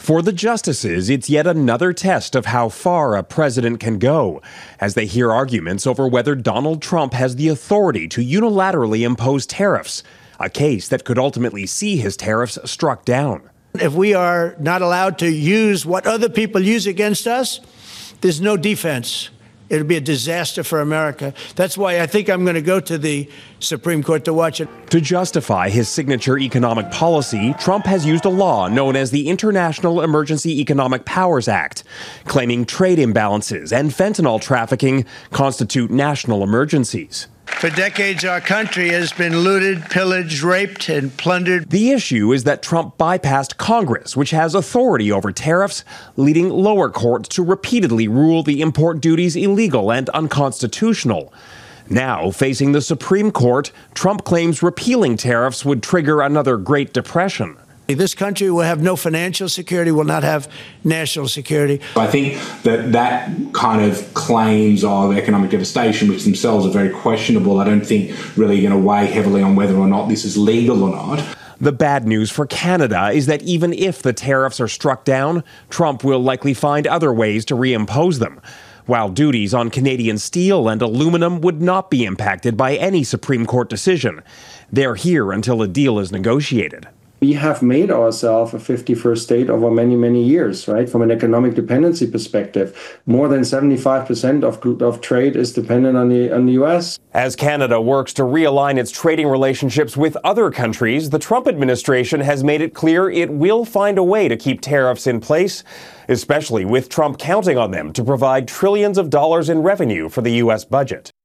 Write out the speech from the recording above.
For the justices, it's yet another test of how far a president can go, as they hear arguments over whether Donald Trump has the authority to unilaterally impose tariffs, a case that could ultimately see his tariffs struck down. If we are not allowed to use what other people use against us, there's no defense. It'll be a disaster for America. That's why I think I'm going to go to the Supreme Court to watch it. To justify his signature economic policy, Trump has used a law known as the International Emergency Economic Powers Act, claiming trade imbalances and fentanyl trafficking constitute national emergencies. For decades, our country has been looted, pillaged, raped, and plundered. The issue is that Trump bypassed Congress, which has authority over tariffs, leading lower courts to repeatedly rule the import duties illegal and unconstitutional. Now, facing the Supreme Court, Trump claims repealing tariffs would trigger another Great Depression. This country will have no financial security, will not have national security. I think that kind of claims of economic devastation, which themselves are very questionable, I don't think really going to weigh heavily on whether or not this is legal or not. The bad news for Canada is that even if the tariffs are struck down, Trump will likely find other ways to reimpose them, while duties on Canadian steel and aluminum would not be impacted by any Supreme Court decision. They're here until a deal is negotiated. We have made ourselves a 51st state over many, many years, right? From an economic dependency perspective, more than 75% of trade is dependent on the U.S. As Canada works to realign its trading relationships with other countries, the Trump administration has made it clear it will find a way to keep tariffs in place, especially with Trump counting on them to provide trillions of dollars in revenue for the U.S. budget.